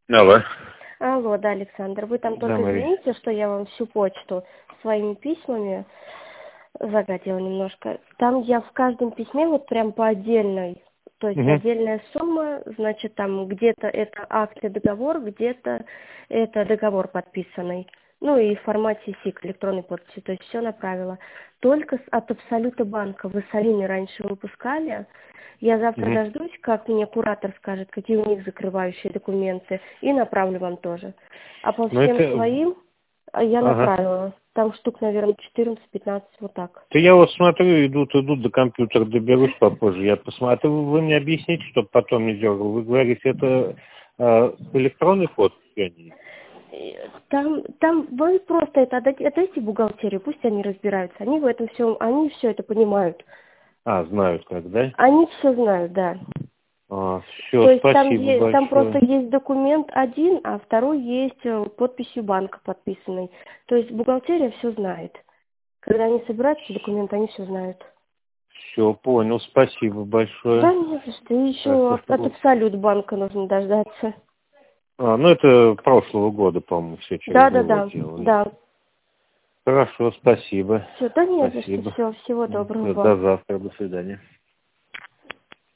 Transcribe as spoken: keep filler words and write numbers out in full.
Алло. Алло, да, Александр. Вы там Да, только Мария. извините, что я вам всю почту своими письмами загадила немножко. Там я в каждом письме вот прям по отдельной, то есть Угу. отдельная сумма, значит, там где-то это акт и договор, где-то это договор подписанный. Ну и в формате сик, электронной подписи, то есть все направила. Только с- от Абсолюта банка вы с Алиной раньше выпускали. Я завтра Угу. дождусь, как мне куратор скажет, какие у них закрывающие документы, и направлю вам тоже. А по Ну всем это... своим а, я Ага. направила. Там штук, наверное, четырнадцать-пятнадцать, вот так. То я вот смотрю, идут, идут до компьютера, доберусь попозже. Я посмотрю, вы мне объясните, чтобы потом не дергал. Вы говорите, это э, электронный код? Они? И Там, там вы просто это отдайте, отдайте бухгалтерию, пусть они разбираются. Они в этом всем, они все это понимают. А, знают как, да? Они все знают, да. А, То все, есть там, спасибо е- там просто большое. есть документ один, а второй есть э, подписью банка подписанный. То есть бухгалтерия все знает. Когда они собираются документы, они все знают. Все, понял, спасибо большое. Да, не за что. И Так, еще от, от это- Абсолют банка нужно дождаться. А, ну это прошлого года, по-моему, все через Да, да, него да, делали. да. Хорошо, спасибо. Все, да не за что. Спасибо. Все, всего доброго До вам. до завтра, до свидания.